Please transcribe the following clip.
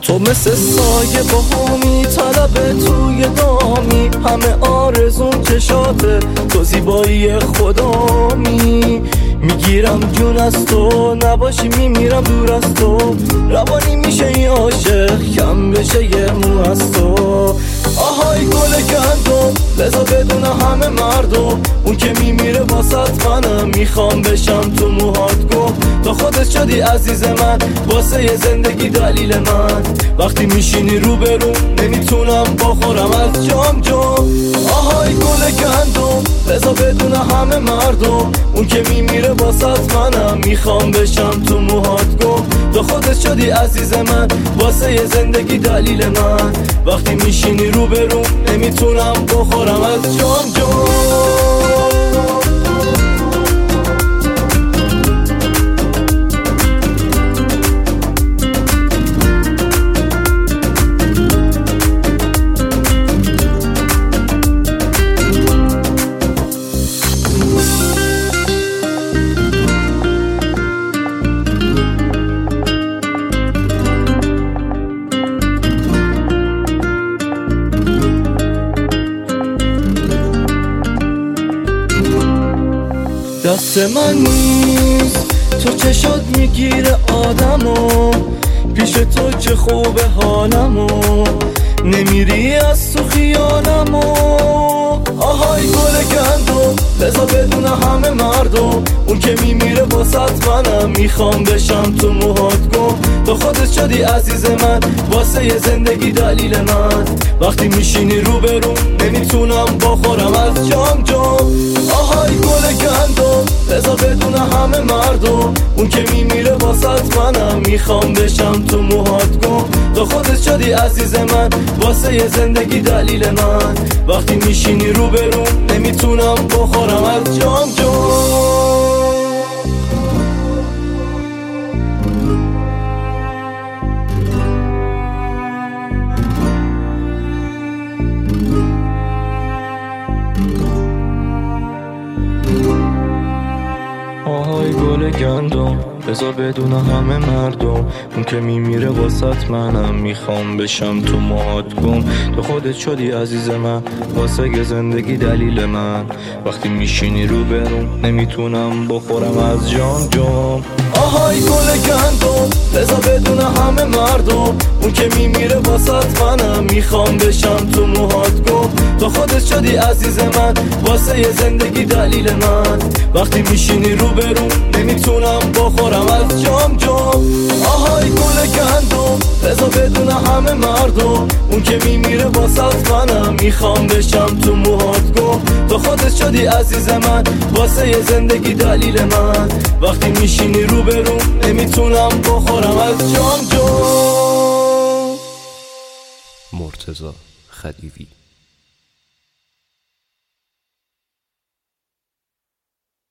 تو مثل سایه باهامی، طلب توی دامی، همه آرزون چشاته، تو زیبایی خدامی. میگیرم جون از تو، نباشی میمیرم دور از تو، روانی میشه یه عاشق کم بشه یه مو از تو. آهای گل گندم بذار بدون همه مردم، اون که میمیره واسط منم، میخوام بشم تو موهات گم. تو خودت شدی عزیز من، واسه یه زندگی دلیل من، وقتی میشینی روبرو نمیتونم بخورم از جام جام. آهای گل گندم بذار بدون همه مردم، اون که میمیره واسط منم، میخوام بشم تو موهات گم. تو خودت شدی عزیز من، واسه یه زندگی دلیل من، وقتی میشینی روبرو نمیتونم بخورم از جام جام. دست من نیست تو چشات میگیره آدمو، پیش تو چه خوبه حالمو، نمیری از تو خیالمو. آهای گل گندم بذار بدون همه مردم، اون که میمیره واسط منم، میخوام بشم تو موهات گم. تو خودت شدی عزیز من، واسه یه زندگی دلیل من، وقتی میشینی روبرو نمیتونم بخورم از جام جام. آهای گل گندم بذار بدون همه مردم، اون که میمیره واسط منم، میخوام بشم تو موهات گم. تو خودت شدی عزیز من، واسه یه زندگی دلیل من، وقتی میشینی روبرو نمیتونم بخورم از جام جام. آهای گل گندم بذار بدون همه مردم، اون که میمیره واسط منم، میخوام بشم تو موهات گم. تو خودت شدی عزیز من، واسه یه زندگی دلیل من، وقتی میشینی روبرو نمیتونم بخورم از جام جام. آهای گل گندم بذار بدون همه مردم، اون که میمیره واسط منم، میخوام بشم تو موهات گم. تو خودت شدی عزیز من، واسه یه زندگی دلیل من، وقتی میشینی روبرو نمیتونم بخورم از جام جام. آهای گل گندم بذار بدون همه مردم، اون که میمیره واسط منم، میخوام بشم تو موهات گم. تو خودت شدی عزیز من، واسه یه زندگی دلیل من، وقتی میشینی روبرو نمیتونم بخورم از جام جام. مرتضی خدیوی.